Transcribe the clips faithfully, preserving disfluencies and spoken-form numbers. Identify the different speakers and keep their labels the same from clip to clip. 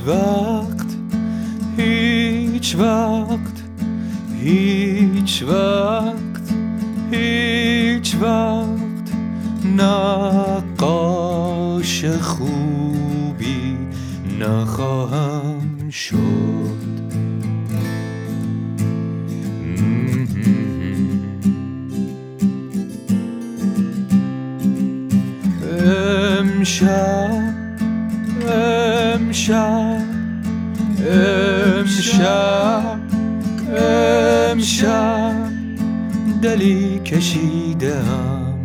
Speaker 1: وقت هیچ وقت هیچ وقت هیچ وقت نقاش خوبی نخواهم شد. امشب امشب امشب امشب دلی کشیدم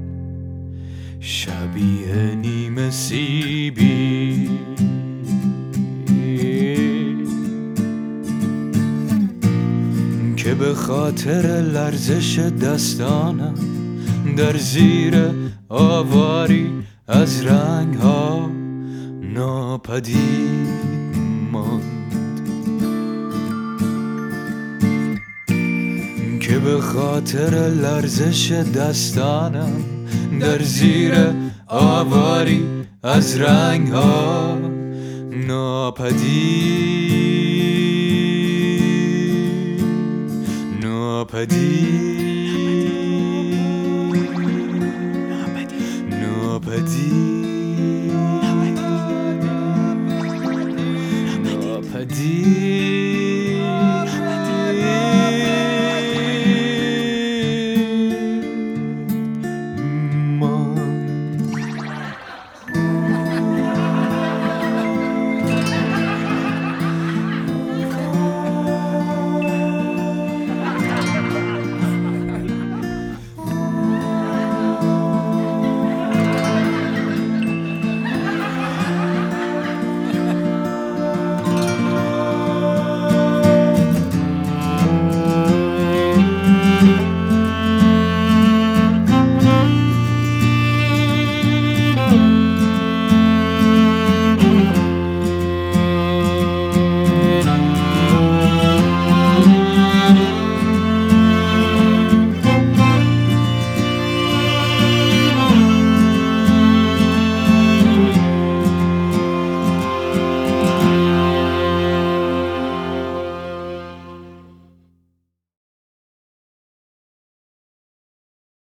Speaker 1: شبیه نیمه سیبی که به خاطر لرزش دستانم در زیر آواری از رنگ ها ناپدید ماند، که به خاطر لرزش دستانم در زیر آواری از رنگ ها ناپدید ناپدید